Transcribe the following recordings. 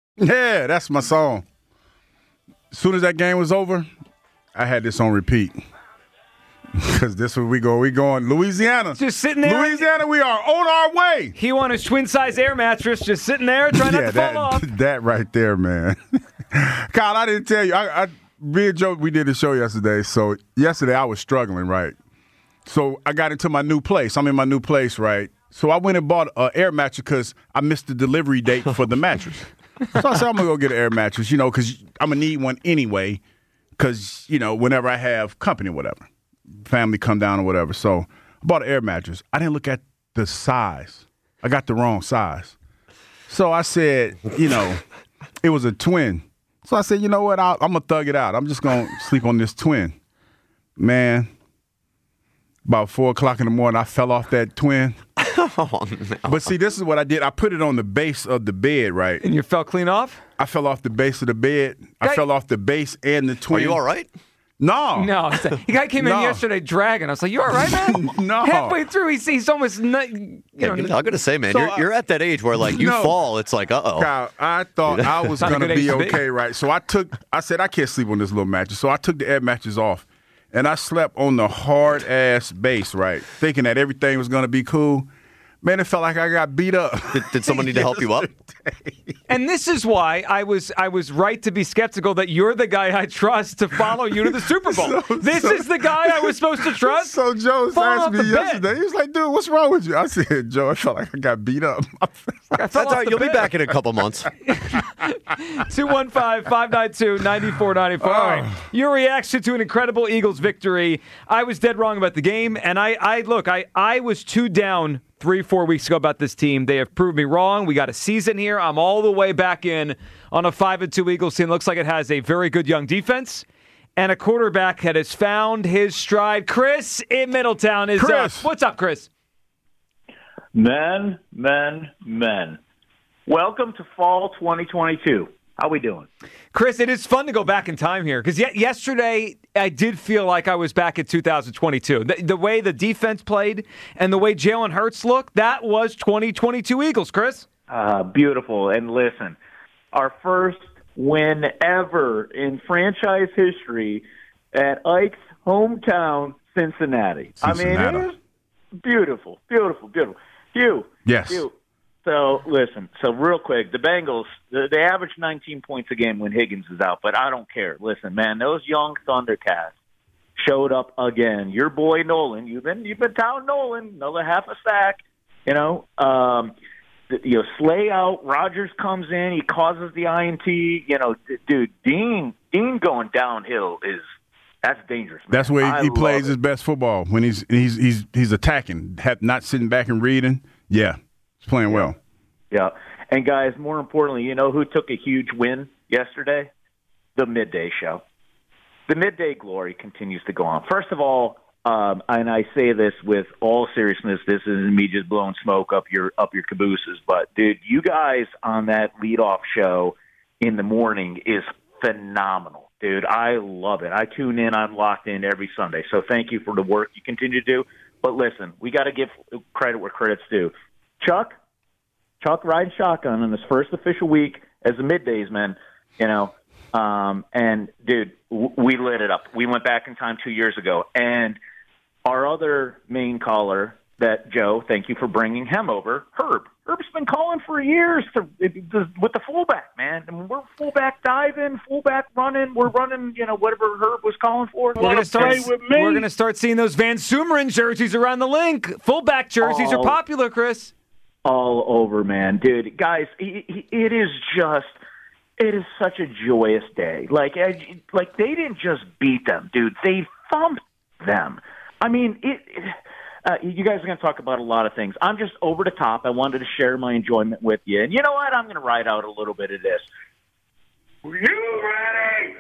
Yeah, that's my song. As soon as that game was over, I had this on repeat. Because this is where we go. We going Louisiana. Just sitting there. Louisiana, we are on our way. He won his twin-size air mattress, just sitting there trying not to fall off. That right there, man. Kyle, I didn't tell you. Me and Joe, we did a show yesterday. So yesterday I was struggling, right? So I got into my new place. I'm in my new place, right? So I went and bought an air mattress because I missed the delivery date for the mattress. So I said, I'm going to go get an air mattress, because I'm going to need one anyway because, whenever I have company or whatever. Family come down or whatever. So I bought an air mattress. I didn't look at the size. I got the wrong size. So I said, it was a twin. So I said, you know what? I'm going to thug it out. I'm just going to sleep on this twin. Man, about 4 o'clock in the morning, I fell off that twin. Oh, no. But see, this is what I did. I put it on the base of the bed, right? And you fell clean off? I fell off the base of the bed. I fell off the base and the twin. Are you all right? No. No. The guy came in yesterday dragging. I was like, you all right, man? No. Halfway through, he's almost, I'm going to say, man, you're at that age where, you fall, it's like, uh-oh. Kyle, I thought I was going to be okay, right? So I said, I can't sleep on this little mattress. So I took the air mattress off, and I slept on the hard-ass base, right, thinking that everything was going to be cool. Man, it felt like I got beat up. Did someone need to help you up? And this is why I was right to be skeptical that you're the guy I trust to follow you to the Super Bowl. This is the guy I was supposed to trust? So Joe asked me yesterday. He was like, dude, what's wrong with you? I said, Joe, I felt like I got beat up. That's all right. You'll be back in a couple months. 215-592-9494. All right. Your reaction to an incredible Eagles victory. I was dead wrong about the game, and I was 2 down 3-4 weeks ago about this team. They have proved me wrong. We got a season here. I'm all the way back in on a 5-2 Eagles team. Looks like it has a very good young defense and a quarterback that has found his stride. Chris in Middletown is up. What's up, Chris? Men. Welcome to fall 2022. How we doing? Chris, it is fun to go back in time here because yesterday I did feel like I was back in 2022. The way the defense played and the way Jalen Hurts looked, that was 2022 Eagles, Chris. Beautiful. And listen, our first win ever in franchise history at Ike's hometown, Cincinnati. I mean, it is beautiful. Hugh. Yes. Hugh. So, listen, real quick, the Bengals, they average 19 points a game when Higgins is out, but I don't care. Listen, man, those young Thundercats showed up again. Your boy Nolan, you've been touting Nolan, another half a sack, Slay out, Rodgers comes in, he causes the INT, dude, Dean going downhill that's dangerous, man. That's where he plays his best football, when he's attacking, not sitting back and reading. Yeah. He's playing well. Yeah. And, guys, more importantly, you know who took a huge win yesterday? The Midday Show. The Midday glory continues to go on. First of all, and I say this with all seriousness, this isn't me just blowing smoke up your cabooses, but, dude, you guys on that leadoff show in the morning is phenomenal. Dude, I love it. I tune in. I'm locked in every Sunday. So thank you for the work you continue to do. But, listen, we got to give credit where credit's due. Chuck riding shotgun in his first official week as a middays man, and dude, we lit it up. We went back in time 2 years ago, and our other main caller, that Joe, thank you for bringing him over, Herb. Herb's been calling for years with the fullback, man. I mean, we're fullback diving, fullback running. We're running, whatever Herb was calling for. We're going to start seeing those Van Sumeren jerseys around the link. Fullback jerseys are popular, Chris. All over, man. Dude, guys, it is such a joyous day. Like they didn't just beat them, dude. They thumped them. I mean, you guys are going to talk about a lot of things. I'm just over the top. I wanted to share my enjoyment with you. And you know what? I'm going to ride out a little bit of this. Are you ready?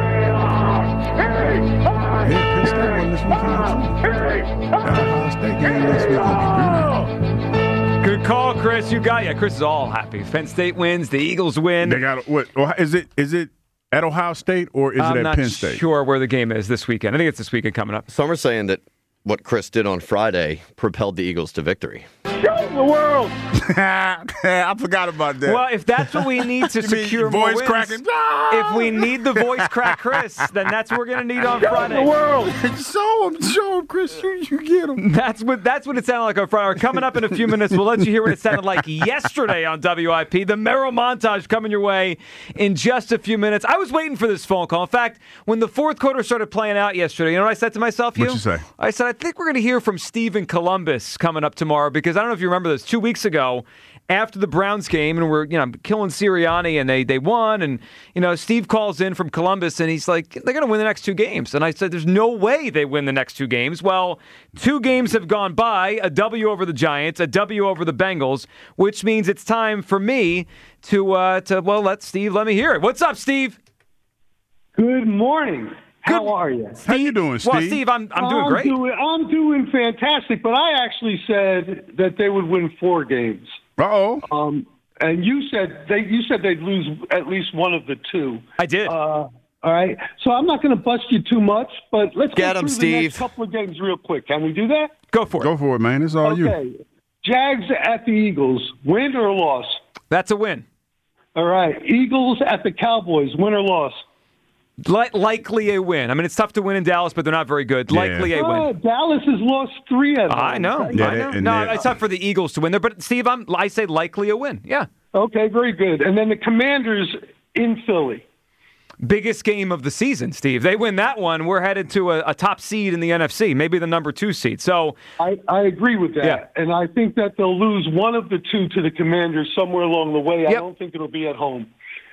Good call, Chris. You got ya. Chris is all happy. Penn State wins. The Eagles win. They got what? Is it at Ohio State or is it at Penn State? I'm not sure where the game is this weekend. I think it's this weekend coming up. Some are saying that what Chris did on Friday propelled the Eagles to victory. Show the world. I forgot about that. Well, if that's what we need to secure more voice wins, cracking. if we need the voice crack Chris, then that's what we're going to need on Show Friday. the world. Show him, Chris. You get him. That's what it sounded like on Friday. Coming up in a few minutes, we'll let you hear what it sounded like yesterday on WIP. The Merrill montage coming your way in just a few minutes. I was waiting for this phone call. In fact, when the fourth quarter started playing out yesterday, you know what I said to myself, Hugh? What'd you say? I said, I think we're going to hear from Steve in Columbus coming up tomorrow, because I don't know if you remember this. 2 weeks ago, after the Browns game, and we're killing Sirianni, and they won, and Steve calls in from Columbus, and he's like, they're going to win the next two games. And I said, there's no way they win the next two games. Well, 2 games have gone by, a W over the Giants, a W over the Bengals, which means it's time for me to let me hear it. What's up, Steve? Good morning. How are you? How you doing, Steve? Well, Steve, I'm doing great. I'm doing fantastic, but I actually said that they would win 4 games. Uh-oh. And you said they'd lose at least one of the 2. I did. All right. So I'm not going to bust you too much, but let's Get go him, through Steve. the next couple of games real quick. Can we do that? Go for it. Go for it, man. It's all you. Okay. Jags at the Eagles, win or loss? That's a win. All right. Eagles at the Cowboys, win or loss? Likely a win. I mean, it's tough to win in Dallas, but they're not very good. Likely a win. Dallas has lost 3 at home. I know. It's tough for the Eagles to win there, but Steve, I say likely a win. Yeah. Okay, very good. And then the Commanders in Philly. Biggest game of the season, Steve. They win that one, we're headed to a top seed in the NFC, maybe the number 2 seed. So I agree with that. Yeah. And I think that they'll lose one of the 2 to the Commanders somewhere along the way. Yep. I don't think it'll be at home.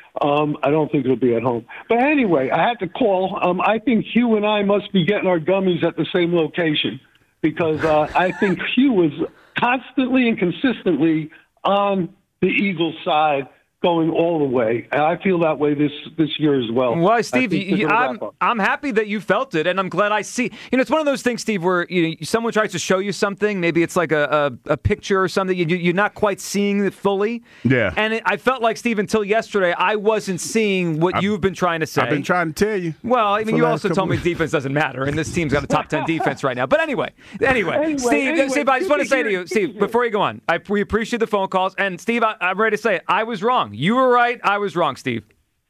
But anyway, I had to call. I think Hugh and I must be getting our gummies at the same location, because I think Hugh is constantly and consistently on the Eagles side, going all the way. And I feel that way this year as well. Well, Steve, I'm happy that you felt it, and I'm glad I see. It's one of those things, Steve, where someone tries to show you something. Maybe it's like a picture or something. You're not quite seeing it fully. Yeah. And I felt like, Steve, until yesterday, I wasn't seeing what you've been trying to say. I've been trying to tell you. Well, I mean, you also told me defense doesn't matter, and this team's got a top 10 defense right now. But anyway, Steve, I just want to say to you, Steve, before you go on, we appreciate the phone calls. And, Steve, I'm ready to say it. I was wrong. You were right. I was wrong, Steve.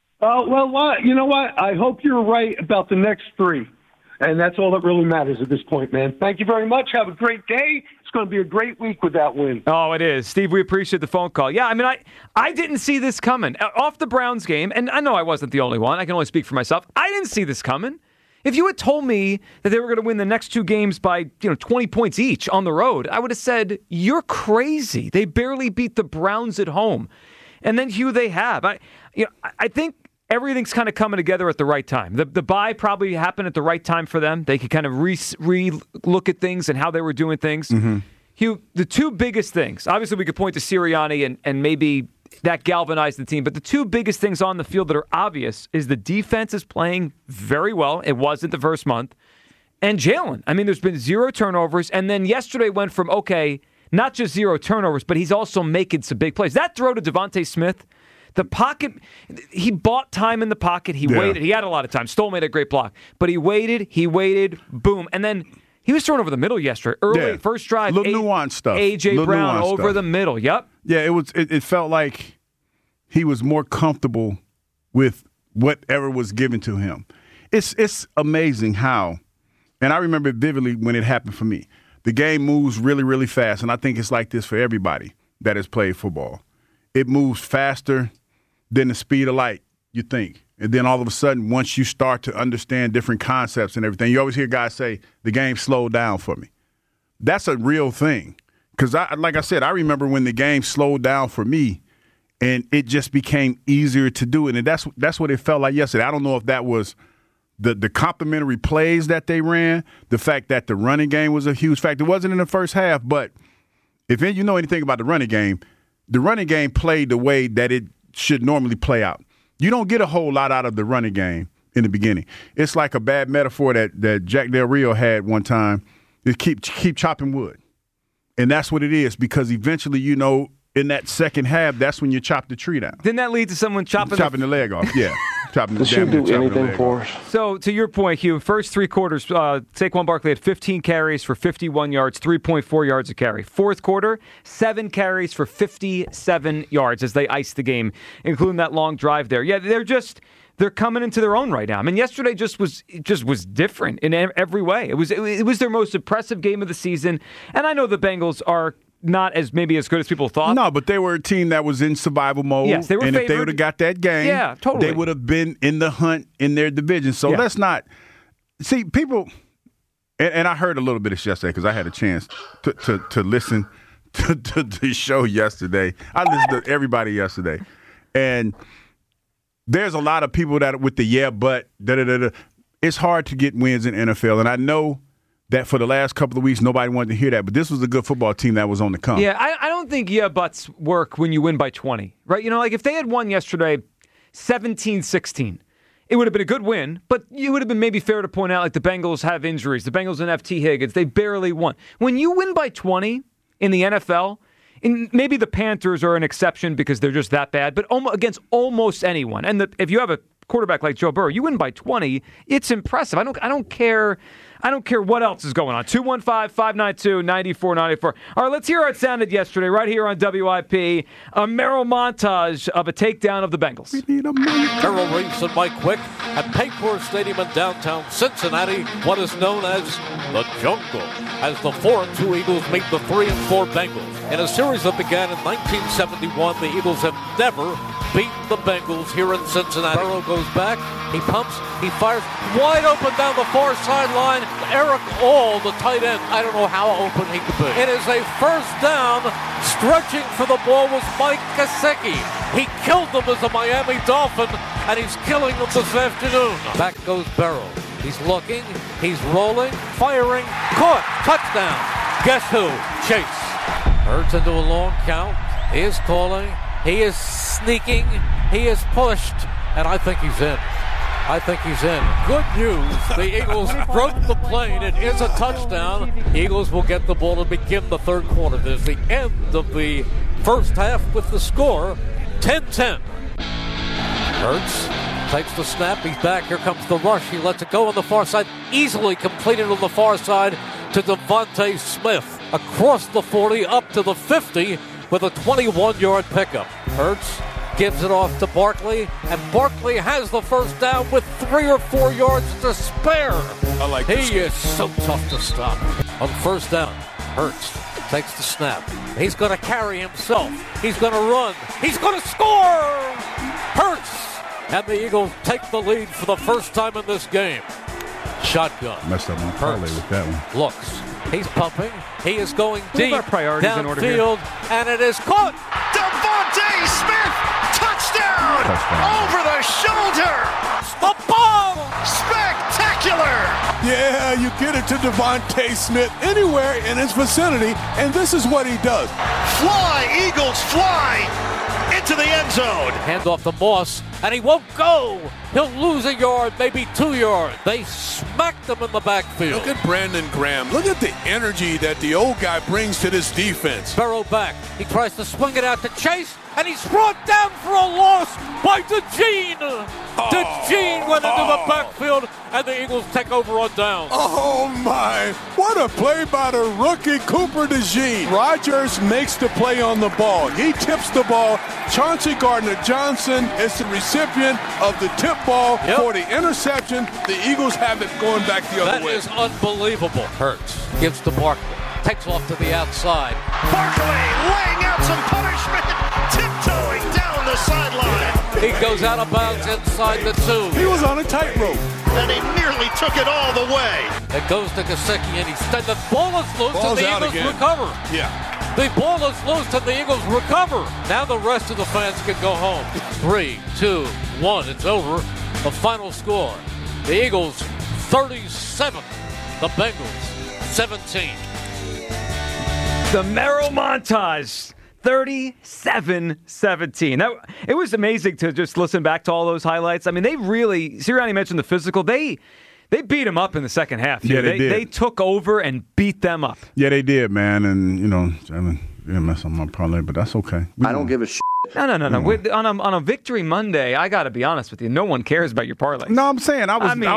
You know what? I hope you're right about the next 3. And that's all that really matters at this point, man. Thank you very much. Have a great day. It's going to be a great week with that win. Oh, it is. Steve, we appreciate the phone call. Yeah, I mean, I didn't see this coming. Off the Browns game, and I know I wasn't the only one. I can only speak for myself. I didn't see this coming. If you had told me that they were going to win the next 2 games by 20 points each on the road, I would have said, you're crazy. They barely beat the Browns at home. And then, Hugh, they have. I think everything's kind of coming together at the right time. The bye probably happened at the right time for them. They could kind of re-look at things and how they were doing things. Mm-hmm. Hugh, the 2 biggest things, obviously we could point to Sirianni and maybe that galvanized the team, but the 2 biggest things on the field that are obvious is the defense is playing very well. It wasn't the first month. And Jalen. I mean, there's been 0 turnovers, and then yesterday went from, not just 0 turnovers, but he's also making some big plays. That throw to Devontae Smith, the pocket, he bought time in the pocket. He waited. He had a lot of time. Stoll made a great block. But he waited, boom. And then he was thrown over the middle yesterday. Early, first drive. Little nuanced stuff. A.J. Brown over the middle. Yep. Yeah, it felt like he was more comfortable with whatever was given to him. It's amazing how, and I remember it vividly when it happened for me. The game moves really, really fast, and I think it's like this for everybody that has played football. It moves faster than the speed of light, you think. And then all of a sudden, once you start to understand different concepts and everything, you always hear guys say, the game slowed down for me. That's a real thing. Because, like I said, I remember when the game slowed down for me, and it just became easier to do it. And that's what it felt like yesterday. I don't know if that was the complimentary plays that they ran, the fact that the running game was a huge factor. It wasn't in the first half, but if you know anything about the running game played the way that it should normally play out. You don't get a whole lot out of the running game in the beginning. It's like a bad metaphor that Jack Del Rio had one time. Is keep chopping wood. And that's what it is, because eventually, in that second half, that's when you chop the tree down. Didn't that lead to someone chopping the leg off? Yeah. Does she do anything for us? So, to your point, Hugh, first three quarters, Saquon Barkley had 15 carries for 51 yards, 3.4 yards a carry. Fourth quarter, 7 carries for 57 yards as they iced the game, including that long drive there. Yeah, they're coming into their own right now. I mean, yesterday just was different in every way. It was their most impressive game of the season, and I know the Bengals are not as maybe as good as people thought. No, but they were a team that was in survival mode. Yes, they were and favored. If they would have got that game, yeah, totally, they would have been in the hunt in their division. So let's not see people. And I heard a little bit of yesterday because I had a chance to listen to the show yesterday. I listened to everybody yesterday, and there's a lot of people that with the but it's hard to get wins in NFL, and I know that for the last couple of weeks, nobody wanted to hear that. But this was a good football team that was on the come. Yeah, I don't think buts work when you win by 20, right? You know, like if they had won yesterday 17-16, it would have been a good win, but it would have been maybe fair to point out like the Bengals have injuries. The Bengals and FT Higgins, they barely won. When you win by 20 in the NFL, and maybe the Panthers are an exception because they're just that bad, but against almost anyone. And if you have a quarterback like Joe Burrow, you win by 20, it's impressive. I don't care what else is going on. 215-592-9494. All right, let's hear how it sounded yesterday right here on WIP. A Merrill montage of a takedown of the Bengals. Merrill Reeves and Mike Quick at Paycor Stadium in downtown Cincinnati, what is known as the Jungle, as the 4-2 Eagles meet the 3-4 Bengals. In a series that began in 1971, the Eagles have never beaten the Bengals here in Cincinnati. Burrow goes back, he pumps, he fires wide open down the far sideline. Eric All, the tight end, I don't know how open he could be. It is a first down. Stretching for the ball was Mike Gesicki. He killed them as a Miami Dolphin, and he's killing them this afternoon. Back goes Burrow. He's looking, he's rolling, firing, caught, touchdown. Guess who? Chase. Hurts into a long count. He is calling. He is sneaking. He is pushed. And I think he's in. Good news. The Eagles broke the plane. It is a touchdown. Eagles will get the ball to begin the third quarter. There's the end of the first half with the score 10-10. Hurts takes the snap. He's back. Here comes the rush. He lets it go on the far side. Easily completed on the far side to Devontae Smith. Across the 40 up to the 50 with a 21-yard pickup. Hurts gives it off to Barkley, and Barkley has the first down with 3 or 4 yards to spare. I like He is so tough to stop. On first down, Hurts takes the snap. He's going to carry himself. He's going to run. He's going to score! Hurts! And the Eagles take the lead for the first time in this game. Shotgun. Messed up my parlay with that one. Looks. He's pumping. He is going deep downfield, and it is caught. Devontae Smith, touchdown! Over the shoulder! The ball! Spectacular! Yeah, you get it to Devontae Smith anywhere in his vicinity, and this is what he does. Fly, Eagles, fly! Into the end zone. Hand off to Moss, and he won't go. He'll lose a yard, maybe 2 yards. They smacked him in the backfield. Look at Brandon Graham. Look at the energy that the old guy brings to this defense. Burrow back. He tries to swing it out to Chase, and he's brought down for a loss by DeJean. DeJean went into the backfield, and the Eagles take over on downs. Oh, my. What a play by the rookie Cooper DeJean. Rodgers makes the play on the ball. He tips the ball. Chauncey Gardner-Johnson is the recipient of the tip ball for the interception. The Eagles have it going back the other way. That is unbelievable. Hurts gives to Barkley. Takes off to the outside. Barkley laying out some punishment, tiptoeing down the sideline. He goes out of bounds inside the 2. He was on a tightrope. And he nearly took it all the way. It goes to Gesicki, and the ball is loose, and the Eagles recover. Yeah. The ball is loose, and the Eagles recover. Now the rest of the fans can go home. 3, 2, 1. It's over. The final score. The Eagles 37. The Bengals 17. The Merrill montage. 37-17. It was amazing to just listen back to all those highlights. I mean, they really, Sirianni mentioned the physical. They beat them up in the second half. Yeah, they did. They took over and beat them up. Yeah, they did, man. And, I didn't mess up my parlay, but that's okay. I don't give a shit No. On a Victory Monday, I got to be honest with you. No one cares about your parlays. No, I'm saying I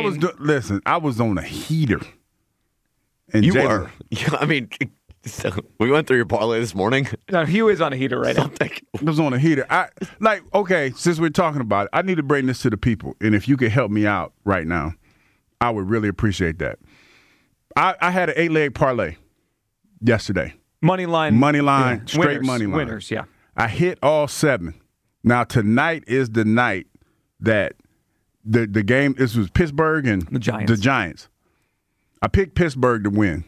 was on a heater. And You Jalen- were. I mean, so we went through your parlay this morning. No, Hugh is on a heater right now. I was on a heater. Okay, since we're talking about it, I need to bring this to the people. And if you could help me out right now, I would really appreciate that. I had an 8-leg parlay yesterday. Money line, straight winners, money line. Winners, yeah. I hit all 7. Now, tonight is the night that the game, this was Pittsburgh and The Giants. I picked Pittsburgh to win,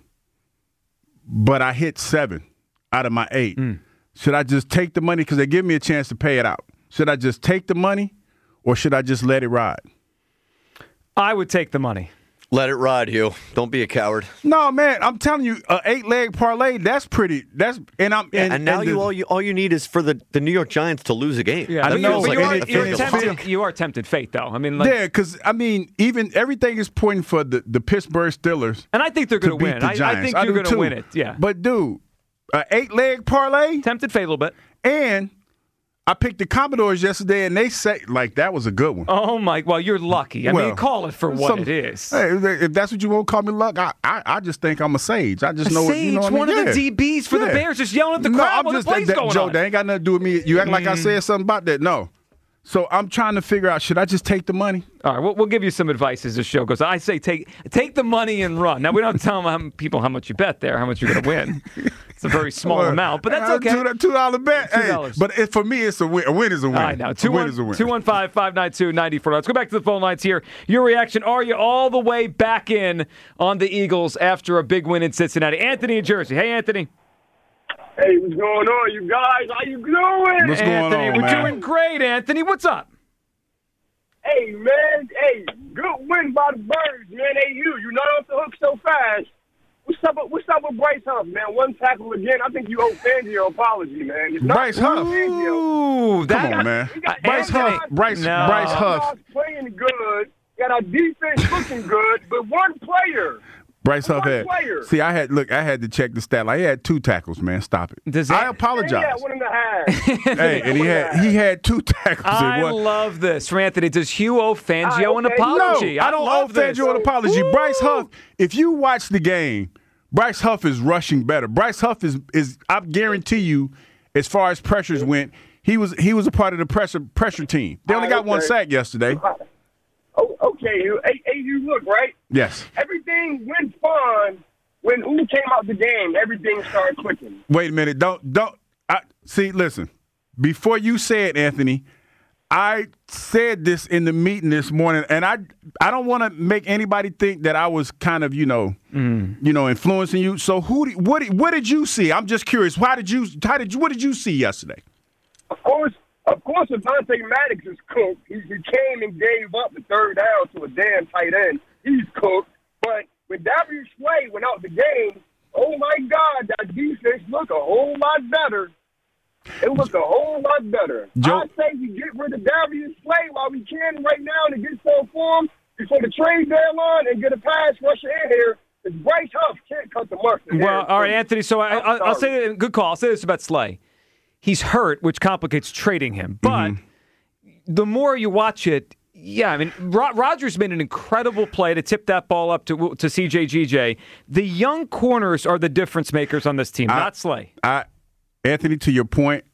but I hit 7 out of my 8. Should I just take the money? Because they give me a chance to pay it out. Should I just take the money or should I just let it ride? I would take the money. Let it ride, Hugh. Don't be a coward. No, man, I'm telling you, an 8-leg parlay, that's pretty. All you need is for the New York Giants to lose a game. Yeah, I know, but but you are tempted fate, though. I mean, yeah, because even everything is pointing for the Pittsburgh Steelers. And I think they're going to win. The I Giants. think you're going to win it. Yeah, But dude, an 8-leg parlay, tempted fate a little bit. and I picked the Commodores yesterday, and they say that was a good one. Oh my! Well, you're lucky. I mean, call it for what it is. Hey, if that's what you want to call me, luck. I just think I'm a sage. I just know Sage, you know what one I mean? of the DBs for the Bears, just yelling at the crowd while the play's going Joe, on. that ain't got nothing to do with me. You act like I said something about that. No. So I'm trying to figure out, should I just take the money? All right, we'll give you some advice as the show goes. I say take the money and run. Now, we don't tell people how much you bet there, how much you're going to win. It's a very small amount, but that's okay. $2 bet. $2. Hey, but for me, it's a win. A win is a win. I know. A win is a win. 215-592-94. Let's go back to the phone lines here. Your reaction, are you all the way back in on the Eagles after a big win in Cincinnati? Anthony in Jersey. Hey, Anthony. Hey, what's going on, you guys? How you doing? What's going Anthony, on, we're man? doing great, Anthony. What's up? Hey, man. Hey, good win by the Birds, man. Hey, you not off the hook so fast. What's up with Bryce Huff, man? One tackle again. I think you owe Fangio an apology, man. Bryce Huff. Ooh, Come on, man. Bryce Huff. Bryce Huff. Playing good. Got our defense looking good, but one player. Bryce Huff had. Player. See, I had to check the stat line. He had 2 tackles, man. Stop it. I apologize. Yeah, 1.5. Hey, and he had 2 tackles. I love this from Anthony. Does Hugh owe Fangio an okay. apology? No, I don't owe Fangio an apology. Ooh. Bryce Huff, if you watch the game, Bryce Huff is rushing better. Bryce Huff is I guarantee you, as far as pressures went, he was a part of the pressure team. They only got 1 sack yesterday. Oh, okay. Hey, you look, right? Yes. Everything went fine when Ulu came out the game. Everything started clicking. Wait a minute. Listen. Before you say it, Anthony, I said this in the meeting this morning, and I don't want to make anybody think that I was kind of, influencing you. So what did you see? I'm just curious. What did you see yesterday? Of course, Avonte Maddox is cooked. He came and gave up the third down to a damn tight end. He's cooked. But when Darius Slay went out the game, oh, my God, that defense looked a whole lot better. It looked a whole lot better. I say we get rid of Darius Slay while we can right now to get some form before the trade deadline and get a pass rusher in here. Because Bryce Huff can't cut the mustard. Well, all right, Anthony, so I'll say, good call. I'll say this about Slay. He's hurt, which complicates trading him. But the more you watch it, yeah, I mean, Rodgers made an incredible play to tip that ball up to CJ. The young corners are the difference makers on this team, not Slay. Anthony, to your point,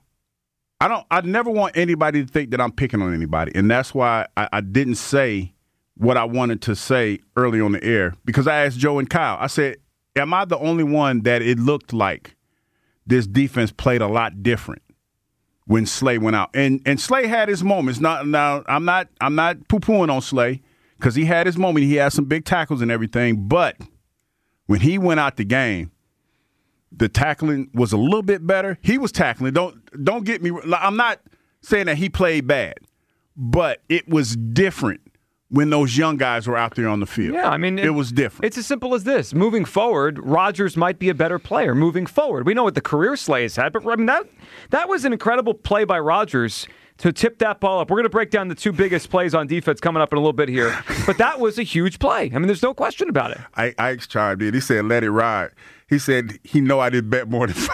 I never want anybody to think that I'm picking on anybody, and that's why I didn't say what I wanted to say early on the air, because I asked Joe and Kyle. I said, am I the only one that it looked like this defense played a lot different when Slay went out? And Slay had his moments. I'm not poo-pooing on Slay because he had his moment. He had some big tackles and everything. But when he went out the game, the tackling was a little bit better. He was tackling. Don't get me. I'm not saying that he played bad, but it was different when those young guys were out there on the field. Yeah, I mean, it was different. It's as simple as this. Moving forward, Rodgers might be a better player moving forward. We know what the career Slay has had, but I mean, that was an incredible play by Rodgers to tip that ball up. We're going to break down the 2 biggest plays on defense coming up in a little bit here, but that was a huge play. I mean, there's no question about it. Ike's chimed in. He said, let it ride. He said he know I didn't bet more than $5.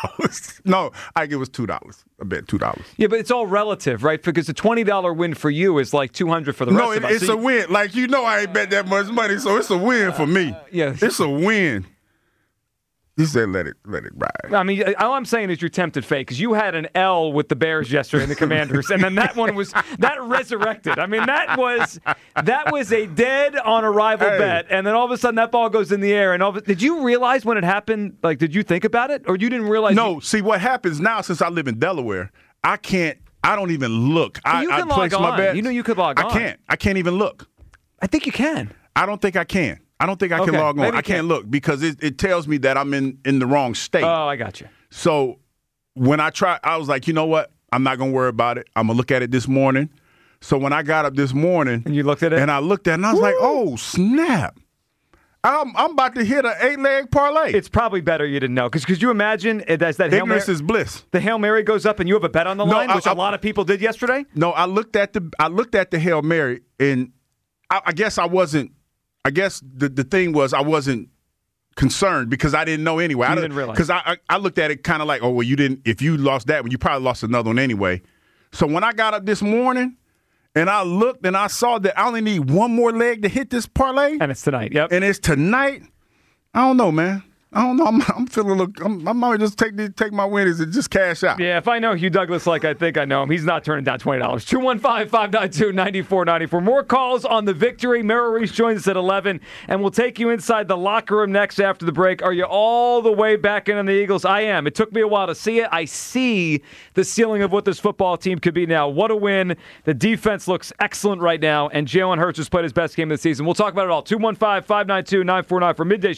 $2. No, I think it was $2. I bet $2. Yeah, but it's all relative, right? Because a $20 win for you is like $200 for the rest of us. No, it's a win. Like, I ain't bet that much money, so it's a win for me. Yeah. It's a win. He said, let it ride. I mean, all I'm saying is you're tempted fate because you had an L with the Bears yesterday and the Commanders, and then that one was that resurrected. I mean, that was a dead on arrival bet, and then all of a sudden that ball goes in the air. And did you realize when it happened? Like, did you think about it, or you didn't realize? No. See, what happens now since I live in Delaware, I don't even look. You can log on. My bet. You could log on. I can't even look. I think you can. I don't think I can. I don't think I can log on. I can't look because it tells me that I'm in the wrong state. Oh, I got you. So when I tried, I was like, you know what? I'm not going to worry about it. I'm going to look at it this morning. So when I got up this morning. And you looked at it? And I looked at it and I was like, oh, snap. I'm about to hit an 8-leg parlay. It's probably better you didn't know. Because could you imagine as that Hail Mary, ignorance is bliss. The Hail Mary goes up and you have a bet on the line, which a lot of people did yesterday? No, I looked at the Hail Mary and I guess I wasn't. I guess the thing was I wasn't concerned because I didn't know anyway. I didn't realize. Because I looked at it kind of like, oh, well, you didn't. If you lost that one, you probably lost another one anyway. So when I got up this morning and I looked and I saw that I only need one more leg to hit this parlay. And it's tonight, yep. And it's tonight. I don't know, man. I don't know. I'm feeling a little. I might just take my winnings and just cash out. Yeah, if I know Hugh Douglas like I think I know him, he's not turning down $20. 215-592-9494. More calls on the victory. Merrill Reese joins us at 11, and we'll take you inside the locker room next after the break. Are you all the way back in on the Eagles? I am. It took me a while to see it. I see the ceiling of what this football team could be now. What a win. The defense looks excellent right now, and Jalen Hurts has played his best game of the season. We'll talk about it all. 215-592-9494 for midday.